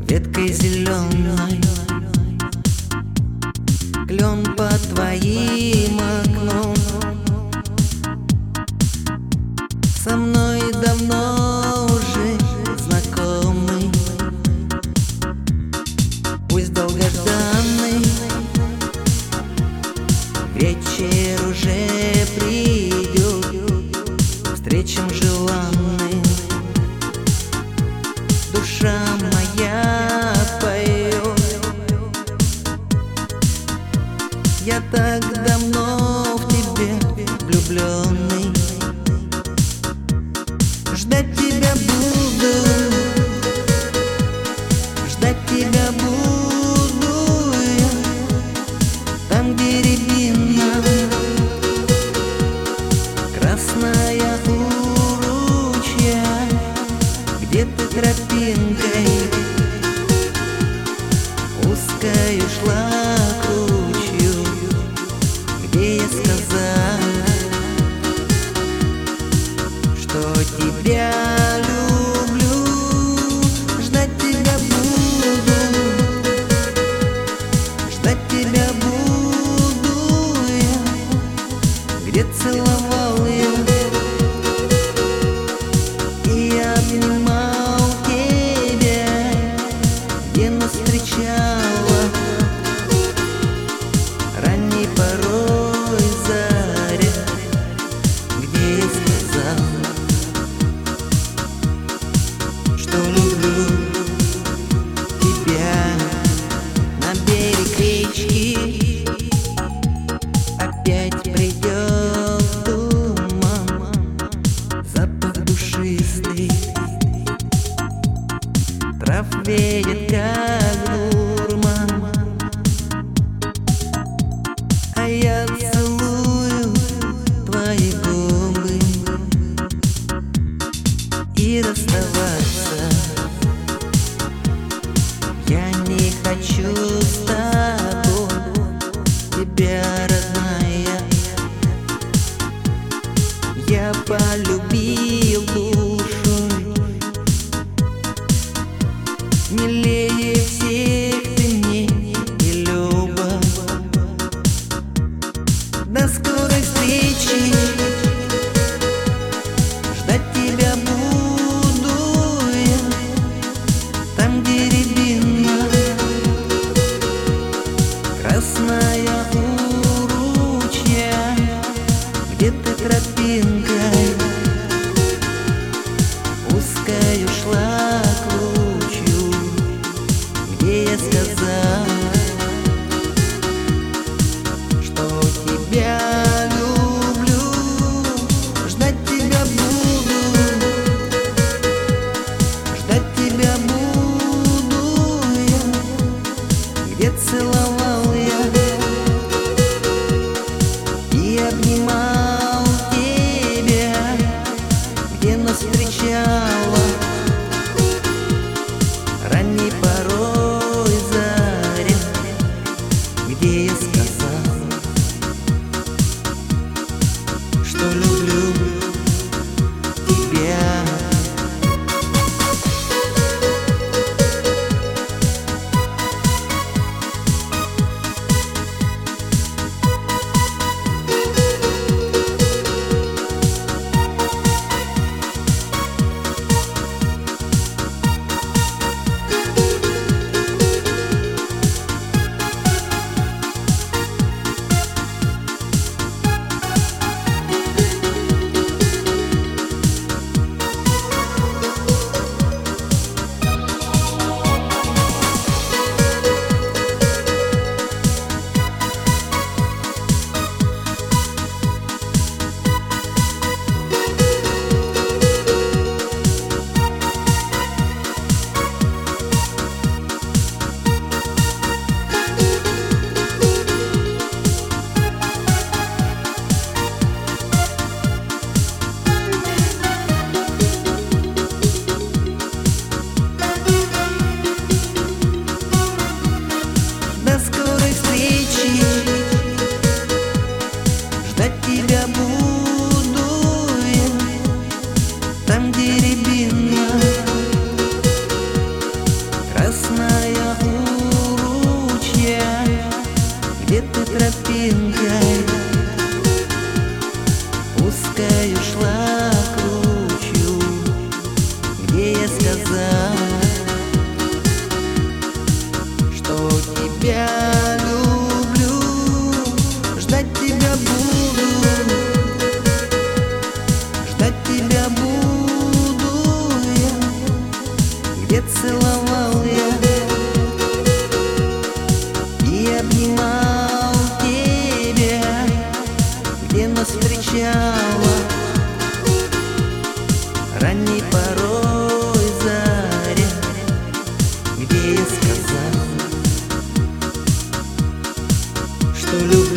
веткой зеленой, клен под твоим окном. Со мной давно уже знакомый, пусть долгожданный, вечер уже придет, встречам желанный. Душа моя поет, я так давно в тебе влюбленный. Ждать тебя буду, ждать тебя буду я, там, где рябина красная у ручья, где ты тропинкой узкою шла к ручью, где я сказал, что тебя люблю. Ждать тебя буду, ждать тебя буду я, где целовал я и обнимал тебя, где нас встречала ранней порой заря, где я сказал, что люблю тебя. На берег речки опять придет туман, запах душистый, трав веет как дурман, а я целую твои губы и расставаться я не хочу с тобой, тебя, родная, я полюбил душой, милее всех ты мне и Люба. До скорой встречи, ждать тебя буду я, там, где рябина красная у ручья, где ты тропинкой узкою шла к ручью, красная у ручья, где ты тропинкой узкою шла к ручью, где я сказал, что тебя люблю, ждать тебя буду, ждать тебя буду я, где целовал я и обнимал тебя, где нас встречала ранней порой заря, где я сказал, что люблю.